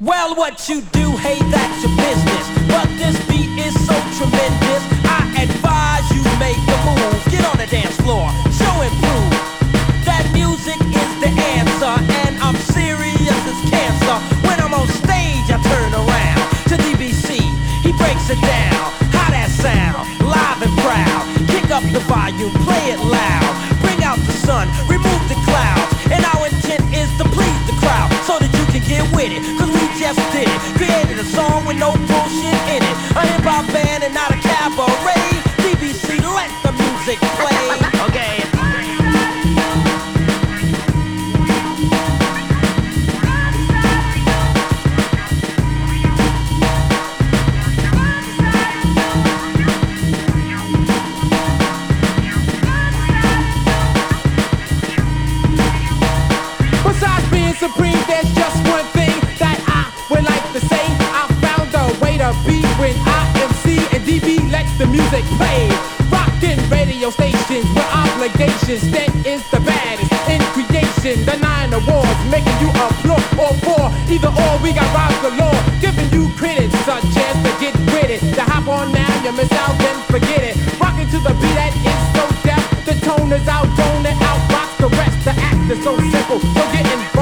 Well, what you do, hey, that's your business. But this beat is so tremendous, I advise you make a move. Get on the dance floor, show and prove that music is the answer. And I'm serious as cancer. When I'm on stage, I turn around to DBC. He breaks it down. How that sound? Live and proud. Kick up the volume, play it loud. Bring out the sun, remove the clouds. And our intent is to please the crowd, so that you can get with it. Cause we just did it. Created a song with no bullshit in it. A hip-hop band and not a cabaret. DBC, let the music play. Okay. Besides being supreme, there's just one thing that I would like to say. I found a way to be when IMC and DB lets the music play. Rockin' radio stations with obligations, that is the baddest in creation. The 9 awards making you applaud or for either or. We got rhymes galore, giving you critics a chance to get with it. To hop on now, you miss out, then forget it. Rockin' to the beat that is so deaf, the tone is out, tone it out, rocks the rest. The act is so simple, so get involved.